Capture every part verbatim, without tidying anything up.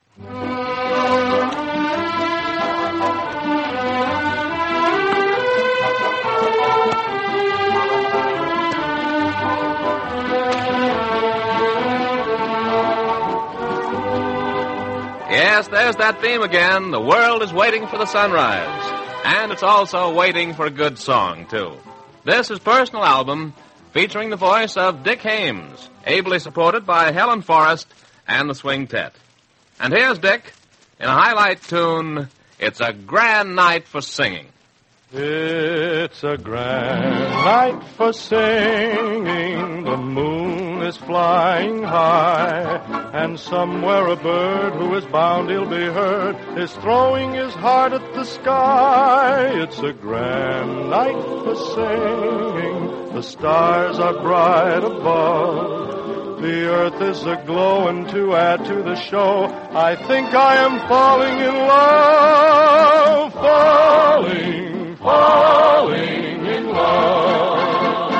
Yes, there's that theme again. The world is waiting for the sunrise. And it's also waiting for a good song, too. This is Personal Album, featuring the voice of Dick Haymes, ably supported by Helen Forrest and the Swing Tet. And here's Dick in a highlight tune, It's a Grand Night for Singing. It's a grand night for singing. The moon is flying high, and somewhere a bird who is bound he'll be heard is throwing his heart at the sky. It's a grand night for singing. The stars are bright above. The earth is aglow, and to add to the show, I think I am falling in love. Falling. Falling in love.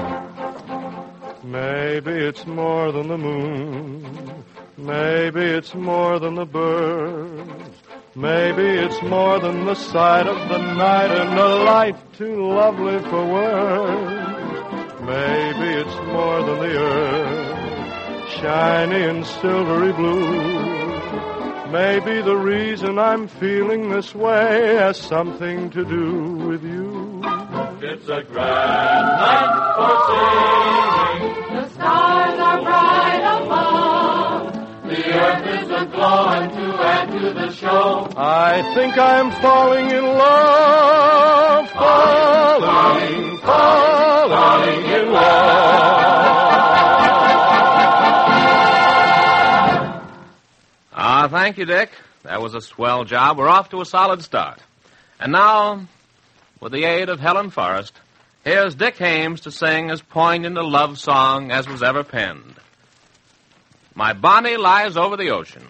Maybe it's more than the moon. Maybe it's more than the birds. Maybe it's more than the sight of the night and a light too lovely for words. Maybe it's more than the earth, shiny and silvery blue. Maybe the reason I'm feeling this way has something to do with you. It's a grand night for singing. The stars are bright above. The earth is aglow, and to add to the show, I think I'm falling in love. Falling, falling, falling in love. Ah, thank you, Dick. That was a swell job. We're off to a solid start. And now, with the aid of Helen Forrest, here's Dick Haymes to sing as poignant a love song as was ever penned. My Bonnie Lies Over the Ocean.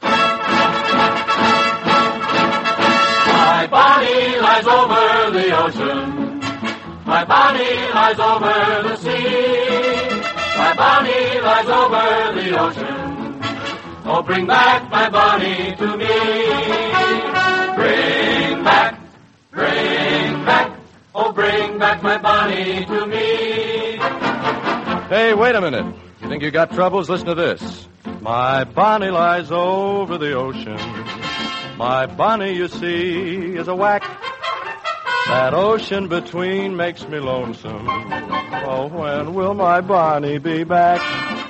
My Bonnie lies over the ocean. My Bonnie lies over the sea. My Bonnie lies over the ocean. Oh, bring back my Bonnie to me. Bring back, bring back. Oh, bring back my Bonnie to me. Hey, wait a minute. You think you got troubles? Listen to this. My Bonnie lies over the ocean. My Bonnie, you see, is a whack. That ocean between makes me lonesome. Oh, when will my Bonnie be back?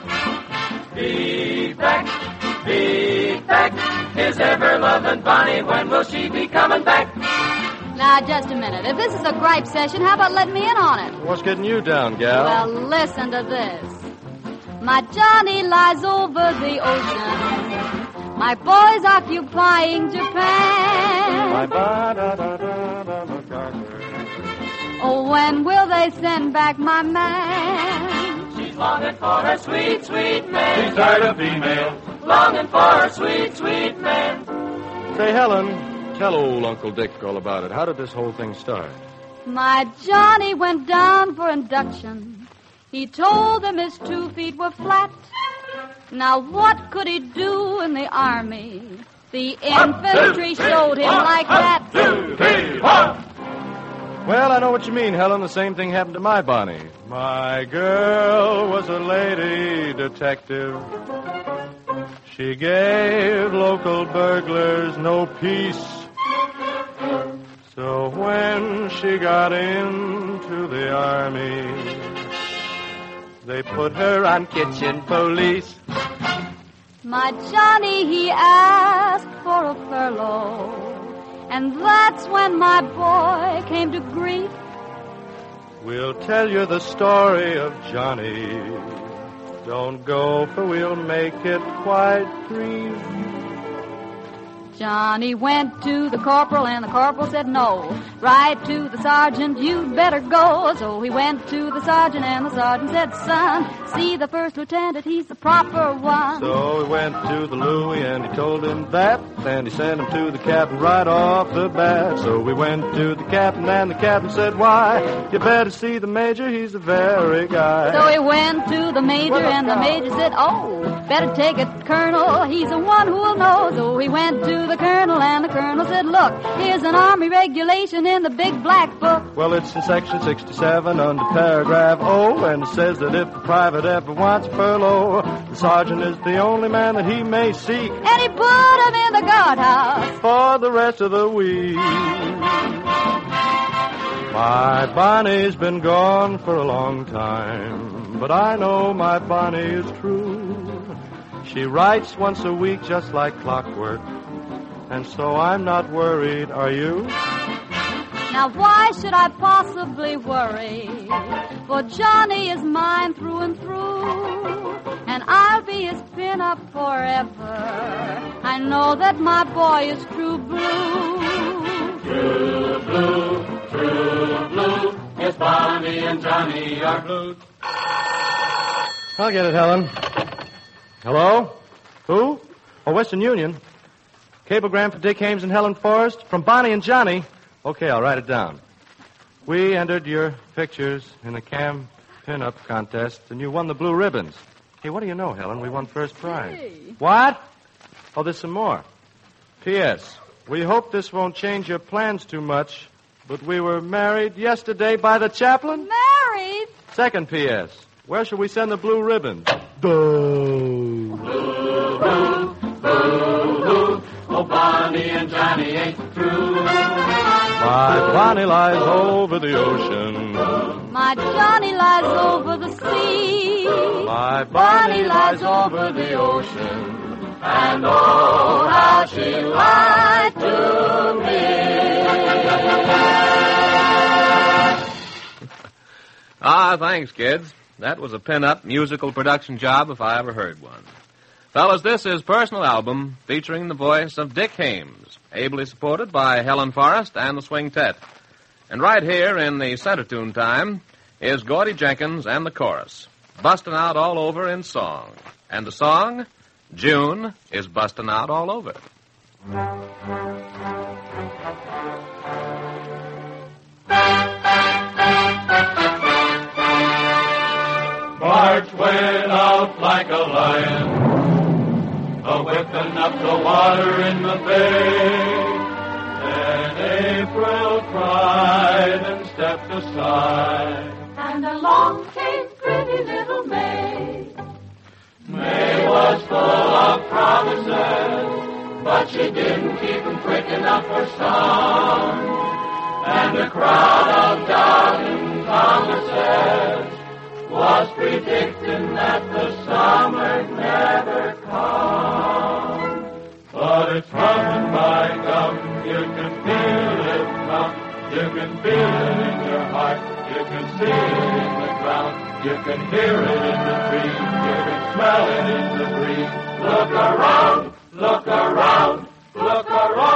Be back. Be back, his ever-loving Bonnie, when will she be coming back? Now, just a minute. If this is a gripe session, how about letting me in on it? What's getting you down, gal? Well, listen to this. My Johnny lies over the ocean. My boy's occupying Japan. My ba-da-da-da-da-da. Oh, when will they send back my man? She's longing for her sweet, sweet man. She's tired of females. Longing for her sweet, sweet man. Say, Helen, tell old Uncle Dick all about it. How did this whole thing start? My Johnny went down for induction. He told them his two feet were flat. Now, what could he do in the army? The infantry showed him like that. Two, three, one. Well, I know what you mean, Helen. The same thing happened to my Bonnie. My girl was a lady detective. She gave local burglars no peace. So when she got into the army, they put her on kitchen police. My Johnny, he asked for a furlough, and that's when my boy came to grief. We'll tell you the story of Johnny. Don't go, for we'll make it quite brief. Johnny went to the corporal, and the corporal said no. Right to the sergeant, you'd better go. So he went to the sergeant, and the sergeant said, son, see the first lieutenant, he's the proper one. So he went to the Louis, and he told him that, and he sent him to the captain right off the bat. So we went to the captain, and the captain said, why, you better see the major, he's the very guy. So he went to the major, and the major said, oh, better take it colonel, he's the one who'll know. So he went to the colonel, and the colonel said, look, here's an army regulation in the big black book. Well, it's in section sixty-seven under paragraph O, and it says that if the private ever wants furlough, the sergeant is the only man that he may seek. And he put him in the guardhouse for the rest of the week. My Bonnie's been gone for a long time, but I know my Bonnie is true. She writes once a week just like clockwork, and so I'm not worried, are you? Now why should I possibly worry? For Johnny is mine through and through, and I'll be his pin-up forever. I know that my boy is true blue. True blue, true blue, yes, Bonnie and Johnny are blue. I'll get it, Helen. Hello? Who? Oh, Western Union. Cablegram for Dick Hames and Helen Forrest from Bonnie and Johnny. Okay, I'll write it down. We entered your pictures in a cam pin-up contest, and you won the blue ribbons. Hey, what do you know, Helen? We won first prize. Hey. What? Oh, there's some more. P S. We hope this won't change your plans too much, but we were married yesterday by the chaplain. Married? Second P S. Where shall we send the blue ribbons? Boo. Boo, boo, boo, boo. Oh, Bonnie and Johnny ain't true. My Bonnie lies over the ocean. My Johnny lies over the sea. My Bonnie lies over the ocean. And oh, how she lied to me. Ah, thanks, kids. That was a pin-up musical production job if I ever heard one. Fellas, this is Personal Album featuring the voice of Dick Hames, ably supported by Helen Forrest and the Swing-Tet. And right here in the center tune time is Gordy Jenkins and the chorus, bustin' out all over in song. And the song, June is bustin' out all over. March went out like a lion, a-whipping up the water in the bay. Then April cried and stepped aside, And along came pretty little May. May was full of promises, but she didn't keep them quick enough for some. And a crowd of doubting Thomases was predicting that the summer'd never come. But it's coming, by gum, you can feel it come. You can feel it in your heart, you can see it in the ground, you can hear it in the trees, you can smell it in the breeze. Look around, look around, look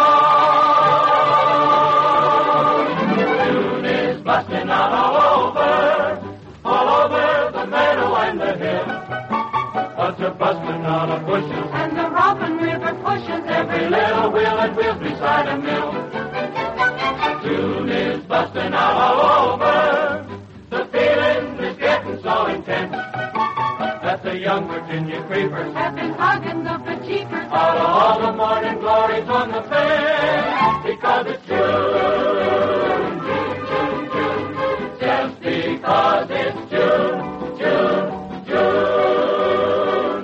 around. June is busting out all over, all over the meadow and the hill. But they're busting out of bushes, And the Robin River pushes every little wheel that wheels beside a mill. June is busting out all over. The feeling is getting so intense that the young Virginia creepers have been hugging the Pacheekers. out of all the morning glories on the fence. Because it's June, June, June, June. Just because it's June, June, June.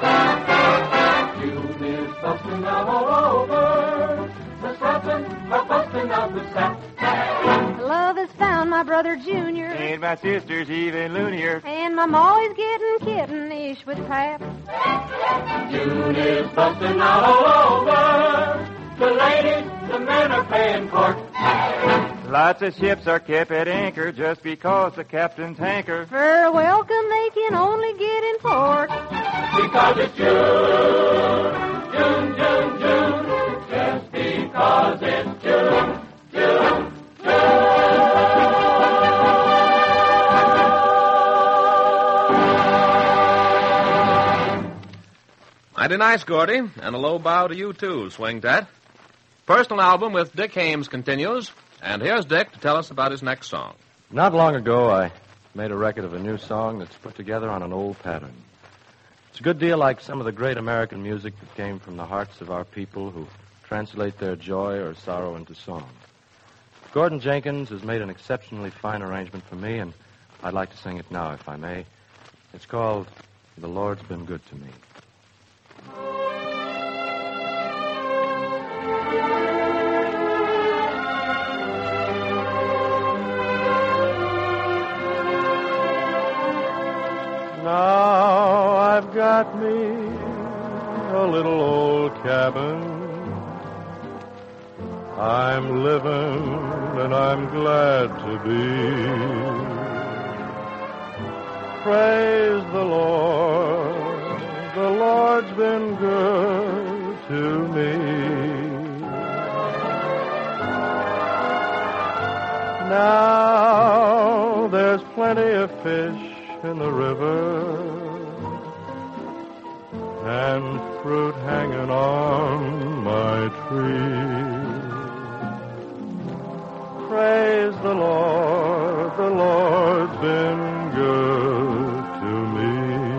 June is busting out all over. The satin are busting out the sap. Love has found my brother Junior, And my sister's even loonier. and my Molly's getting kittenish with Pap. June is busting out all over. The ladies, the men are paying court. Lots of ships are kept at anchor just because the captain's hanker. For a welcome they can only get in port. Because it's June, June, June, June. Just because it's June, June, Mighty nice, Gordy, and a low bow to you, too, Swing-Tat. Personal Album with Dick Hames continues, and here's Dick to tell us about his next song. Not long ago, I made a record of a new song that's put together on an old pattern. It's a good deal like some of the great American music that came from the hearts of our people who translate their joy or sorrow into song. Gordon Jenkins has made an exceptionally fine arrangement for me, and I'd like to sing it now, if I may. It's called The Lord's Been Good to Me. Now I've got me a little old cabin. I'm living and I'm glad to be. Praise the Lord, the Lord's been good to me. Now there's plenty of fish in the river and fruit hanging on my tree. Praise the Lord, the Lord's been good to me.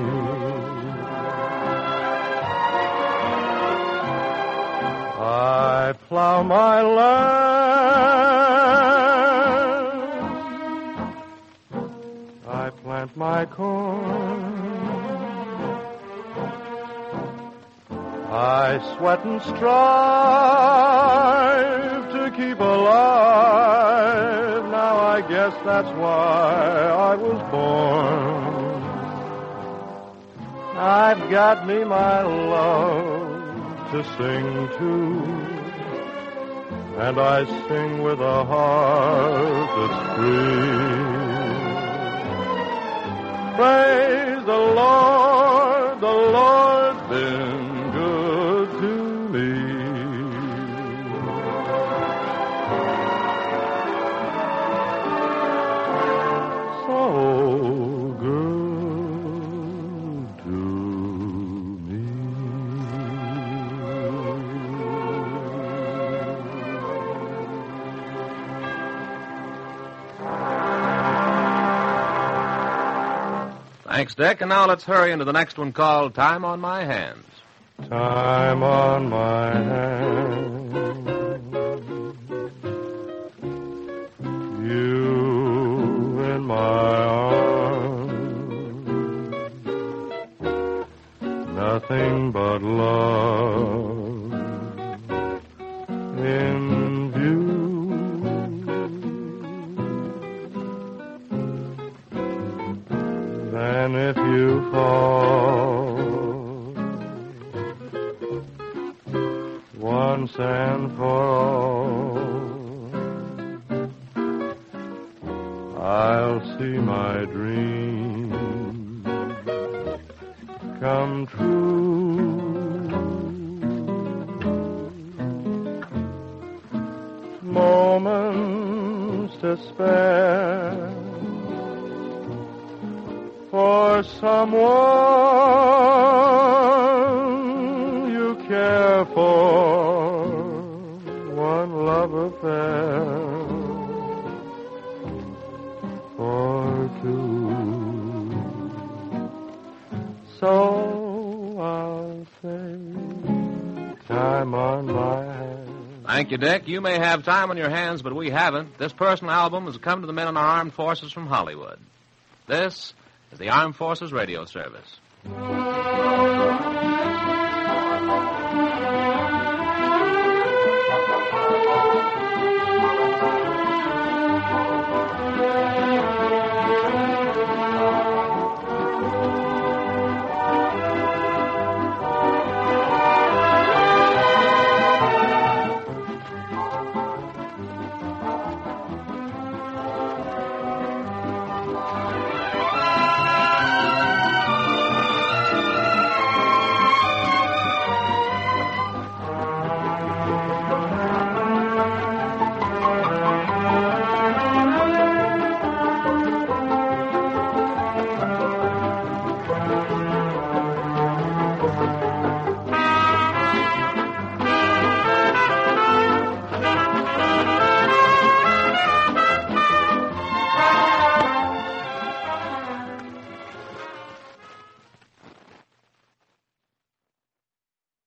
I plow my land, I plant my corn, I sweat and strive to keep alive. Now I guess that's why I was born. I've got me my love to sing to, and I sing with a heart that's free. Praise the Lord, the Lord's been good to me. So good to me. Thanks, Dick. And now let's hurry into the next one called Time on My Hands. Time on my hands, you in my arms, nothing but love in view. Then if you fall once and for all, I'll see my dream come true. Moments to spare for someone you care for, one love affair for two. So I'll say, time on my hands. Thank you, Dick. You may have time on your hands, but we haven't. This personal album has come to the men in our armed forces from Hollywood. This is the Armed Forces Radio Service.